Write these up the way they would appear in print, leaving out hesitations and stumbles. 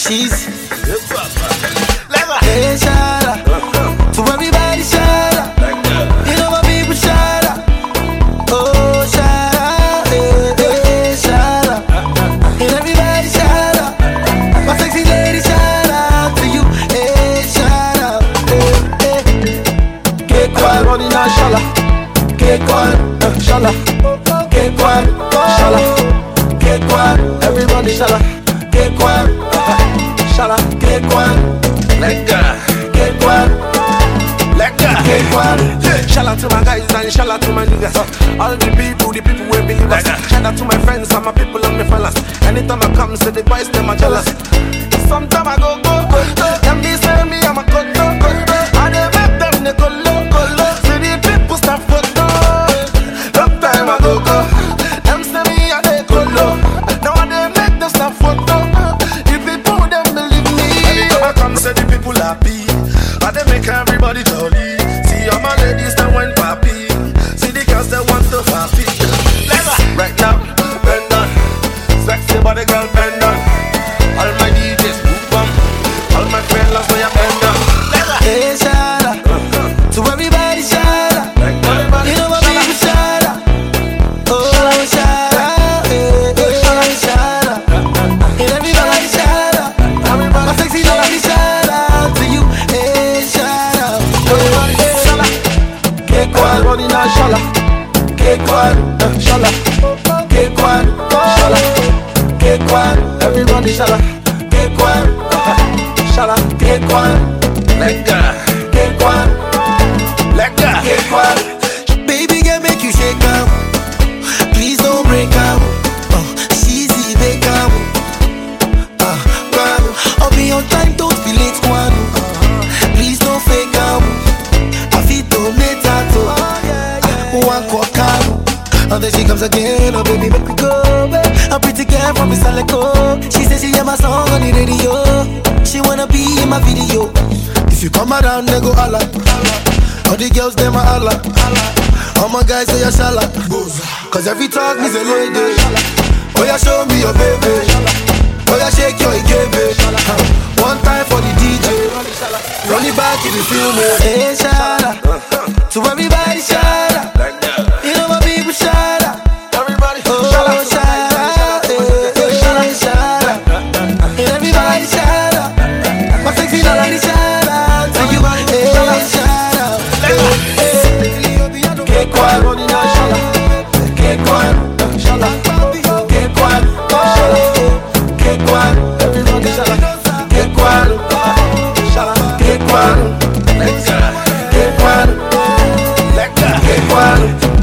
She's hey, shout out to everybody, shout out. You know my people, shout out. Oh, shout out, hey, shout out. And everybody, shout out. My sexy lady, shout out to you. Hey, shout out. Hey. Get quiet, running out, shala. Get quiet, shala. Get quiet, shala. Get quiet, everybody, shala. Get quiet, shala. Get quiet, let go. Get quiet, let go. Get quiet. Shout out to my guys and shout out to my niggas. All the people will believe us. Shout out to my friends and my people and my fellas. Anytime I come, say the boys, them are jealous. Sometimes I go. Them they say me, I'm a good. And they make them, they go low. See the people start photo. Long time I go. Them say me, and they go low. Now they make them start photo. The people, them believe me. Anytime I come, say the people happy. And they make everybody jolly. See all my ladies that went papi. See the girls that want to happy. Right now, bend on. Sexy body girl, bend on. All my DJs, move on. All my fellas, know you bend on. Hey, shout out to everybody, shout out. You know my people, shout out. Oh, shout out, hey, shout out. And everybody, shout out. My sexy lady, shout out to you. Hey, shout out. Get quiet, running out, shala. Get quiet, shala. Get quiet, shala. Get quiet, everybody, shala. Get quiet, shala. Get quiet, Let go. get quiet, Let go. get quiet. Baby girl, make you shake out. Please don't break out. She's the out. I'll be on time, don't be late, one. Please don't fake out. I feel too late, one cock out. And then she comes again, oh baby, make me go, babe. A pretty girl from Mr. Leko. She says she hear my song on the radio. She wanna be in my video. If you come around, they go holla. All the girls, them a holla. All my guys say a shala. Cause every talk me's a lady. Oh yeah, show me your baby. Oh yeah, shake your baby. One time for the DJ. Run it back if you feel me. Hey, shala. To everybody, shala. You know my people, shout out. Everybody, Oh, shout out, hey, shout out. And everybody, shout out. My sexy lady, shout out to you. Hey, shout out. Get quiet, running out, shala. Get quiet, shala. Get quiet, shala. Get quiet, everybody, shala. Get quiet, shala. Get quiet, let go. get quiet, Let go. get quiet.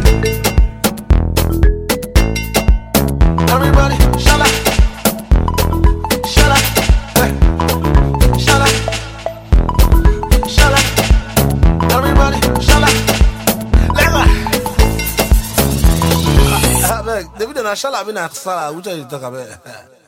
Everybody, shala. Shala. Shala. Shala. Everybody, shala. Let go. David and Shala, I've been at Sala. Which are you talking about?